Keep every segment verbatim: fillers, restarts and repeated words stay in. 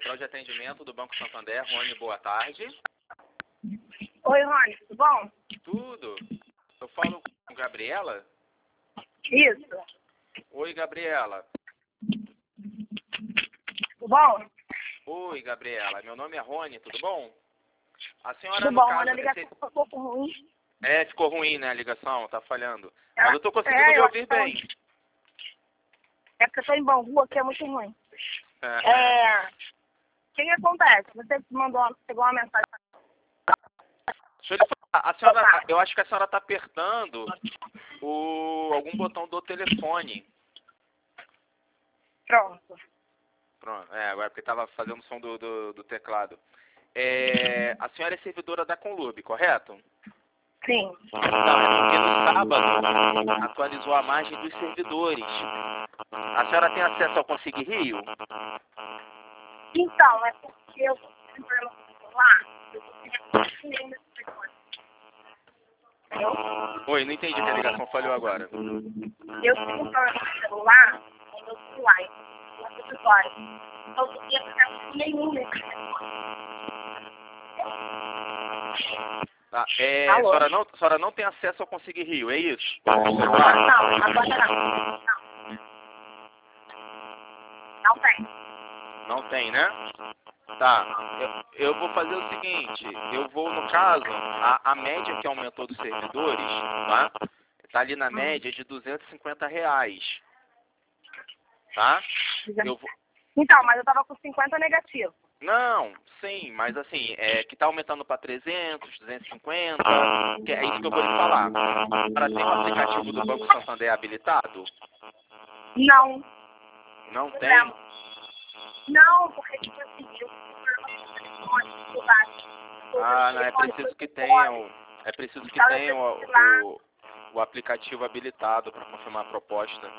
Central de Atendimento do Banco Santander. Rony, boa tarde. Oi, Rony, tudo bom? Tudo. Eu falo com Gabriela? Isso. Oi, Gabriela. Tudo bom? Oi, Gabriela. Meu nome é Rony, tudo bom? A senhora, Tudo no bom, caso... Rony, a ligação esse- ficou um pouco ruim. É, ficou ruim, né, a ligação, tá falhando. Mas eu tô conseguindo É, me eu ouvir acho que bem. É porque eu tô em Bangu, aqui é muito ruim. É. É... O que que acontece? Você mandou, uma- pegou uma mensagem. Deixa eu lhe falar, a senhora, eu acho que a senhora tá apertando o, algum botão do telefone. Pronto. Pronto, é, agora porque tava fazendo o som do, do, do teclado. É, a senhora é servidora da Conlub, correto? Sim. Então, é porque no sábado atualizou a margem dos servidores. A senhora tem acesso ao Consig Rio? Então, é porque eu tô com um problema com o celular. Eu tô sem nesse telefone. Entendeu? Oi, não entendi que a ligação falhou agora. Eu tenho um problema com o celular, no meu celular, no acessório. Então, eu não tinha aplicativo nenhum nesse telefone. Tá, é, a, Alô? senhora não, a senhora não tem acesso ao Consig Rio, é isso? Não, agora não. Não. Não tem. Não tem, né? Tá, eu, eu vou fazer o seguinte, eu vou, no caso, a, a média que aumentou dos servidores, tá? Tá ali na média de duzentos e cinquenta reais, tá? Eu vou... Então, mas eu tava com cinquenta negativo. Não, sim, mas assim, é que tá aumentando para trezentos, duzentos e cinquenta, que é isso que eu vou lhe falar. Para tem o aplicativo do Banco Santander habilitado? Não. Não tem? Não, porque tipo assim, eu tenho telefone, celular. Ah, não, é preciso que tenha o, é preciso que tenha o, o, o aplicativo habilitado para confirmar a proposta.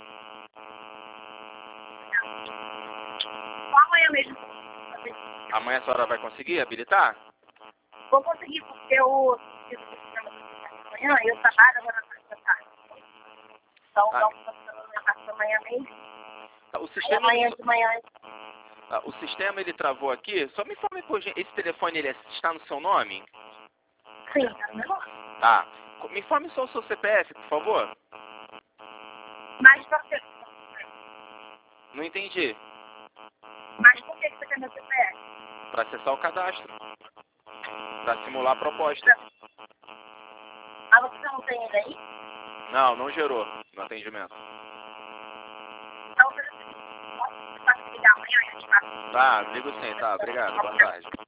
Só amanhã mesmo. Amanhã a senhora vai conseguir habilitar? Vou conseguir, porque eu fiz o sistema de manhã e eu trabalho agora na parte da tarde. Então, Ah. não estou fazendo minha parte da manhã mesmo. O Aí sistema, amanhã de manhã. ah, o sistema ele travou aqui. Só me informe, por gentileza, esse telefone ele é- está no seu nome? Sim, tá vendo? Tá. Me informe só o seu C P F, por favor. Mas por que? Não entendi. Mas por que você quer meu C P F? Para acessar o cadastro. Para simular a proposta. Ah, você não tem ele aí? Não, não gerou no atendimento. Então, você pode ligar amanhã e a gente vai. Tá, ligo sim, tá. Obrigado. Boa tarde.